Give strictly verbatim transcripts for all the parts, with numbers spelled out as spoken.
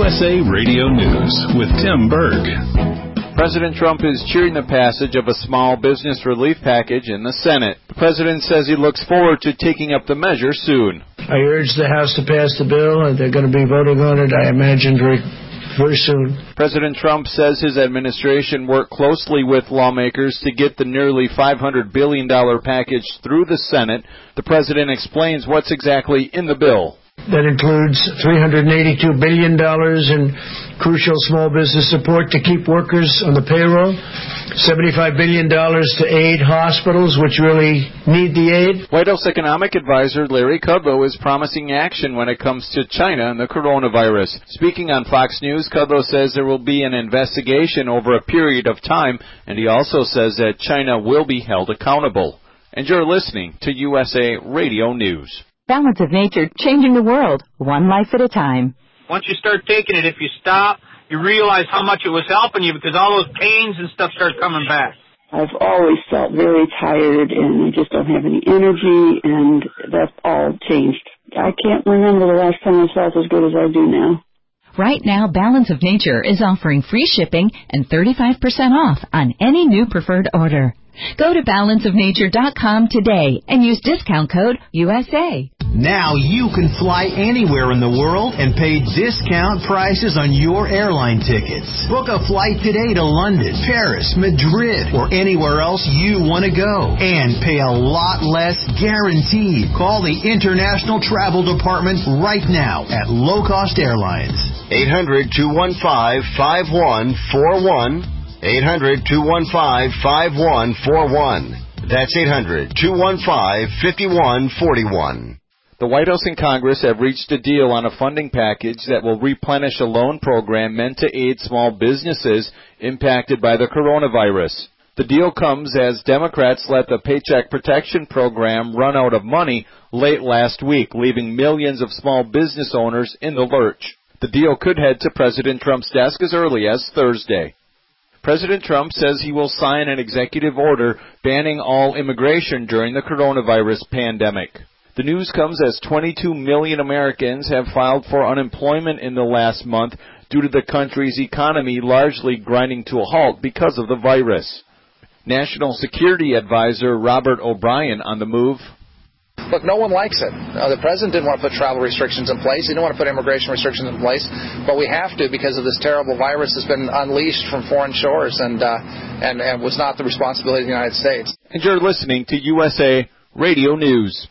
U S A Radio News with Tim Berg. President Trump is cheering the passage of a small business relief package in the Senate. The president says he looks forward to taking up the measure soon. I urge the House to pass the bill, and they're going to be voting on it, I imagine, very, very soon. President Trump says his administration worked closely with lawmakers to get the nearly five hundred billion dollars package through the Senate. The president explains what's exactly in the bill. That includes three hundred eighty-two billion dollars in crucial small business support to keep workers on the payroll, seventy-five billion dollars to aid hospitals, which really need the aid. White House economic advisor Larry Kudlow is promising action when it comes to China and the coronavirus. Speaking on Fox News, Kudlow says there will be an investigation over a period of time, and he also says that China will be held accountable. And you're listening to U S A Radio News. Balance of Nature, changing the world, one life at a time. Once you start taking it, if you stop, you realize how much it was helping you because all those pains and stuff start coming back. I've always felt very tired and I just don't have any energy, and that's all changed. I can't remember the last time I felt as good as I do now. Right now, Balance of Nature is offering free shipping and thirty-five percent off on any new preferred order. Go to balance of nature dot com today and use discount code U S A. Now you can fly anywhere in the world and pay discount prices on your airline tickets. Book a flight today to London, Paris, Madrid, or anywhere else you want to go. And pay a lot less guaranteed. Call the International Travel Department right now at Low Cost Airlines. eight hundred, two one five, five one four one. eight hundred, two one five, five one four one. That's eight hundred, two one five, five one four one. The White House and Congress have reached a deal on a funding package that will replenish a loan program meant to aid small businesses impacted by the coronavirus. The deal comes as Democrats let the Paycheck Protection Program run out of money late last week, leaving millions of small business owners in the lurch. The deal could head to President Trump's desk as early as Thursday. President Trump says he will sign an executive order banning all immigration during the coronavirus pandemic. The news comes as twenty-two million Americans have filed for unemployment in the last month due to the country's economy largely grinding to a halt because of the virus. National Security Advisor Robert O'Brien on the move. Look, no one likes it. Uh, the president didn't want to put travel restrictions in place. He didn't want to put immigration restrictions in place. But we have to because of this terrible virus that's been unleashed from foreign shores and, uh, and, and was not the responsibility of the United States. And you're listening to U S A Radio News.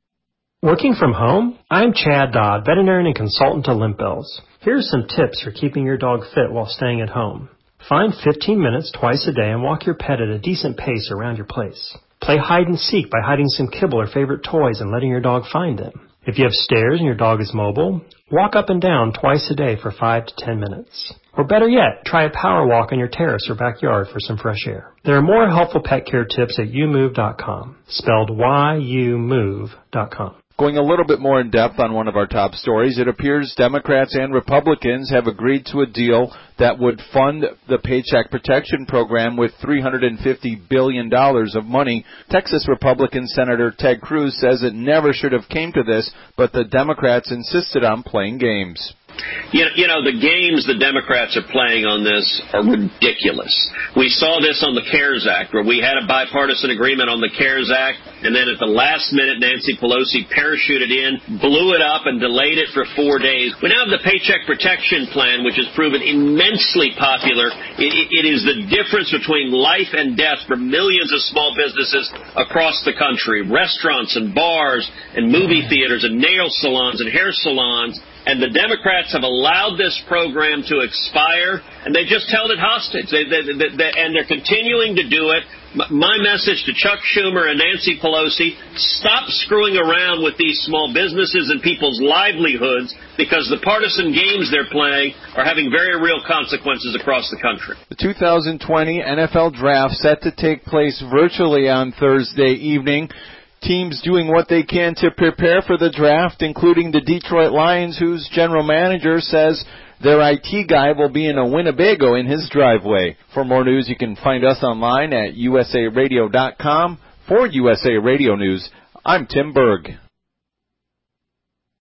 Working from home? I'm Chad Dodd, veterinarian and consultant to Limp Bills. Here's some tips for keeping your dog fit while staying at home. Find fifteen minutes twice a day and walk your pet at a decent pace around your place. Play hide and seek by hiding some kibble or favorite toys and letting your dog find them. If you have stairs and your dog is mobile, walk up and down twice a day for five to ten minutes. Or better yet, try a power walk on your terrace or backyard for some fresh air. There are more helpful pet care tips at you move dot com, spelled Y U move dot com. Going a little bit more in depth on one of our top stories, it appears Democrats and Republicans have agreed to a deal that would fund the Paycheck Protection Program with three hundred fifty billion dollars of money. Texas Republican Senator Ted Cruz says it never should have came to this, but the Democrats insisted on playing games. You know, you know, the games the Democrats are playing on this are ridiculous. We saw this on the CARES Act, where we had a bipartisan agreement on the CARES Act, and then at the last minute, Nancy Pelosi parachuted in, blew it up, and delayed it for four days. We now have the Paycheck Protection Plan, which has proven immensely popular. It, it is the difference between life and death for millions of small businesses across the country, restaurants and bars and movie theaters and nail salons and hair salons. And the Democrats have allowed this program to expire, and they just held it hostage. They, they, they, they, and they're continuing to do it. My message to Chuck Schumer and Nancy Pelosi, stop screwing around with these small businesses and people's livelihoods, because the partisan games they're playing are having very real consequences across the country. The two thousand twenty N F L Draft set to take place virtually on Thursday evening. Teams doing what they can to prepare for the draft, including the Detroit Lions, whose general manager says their I T guy will be in a Winnebago in his driveway. For more news, you can find us online at U S A radio dot com. For U S A Radio News, I'm Tim Berg.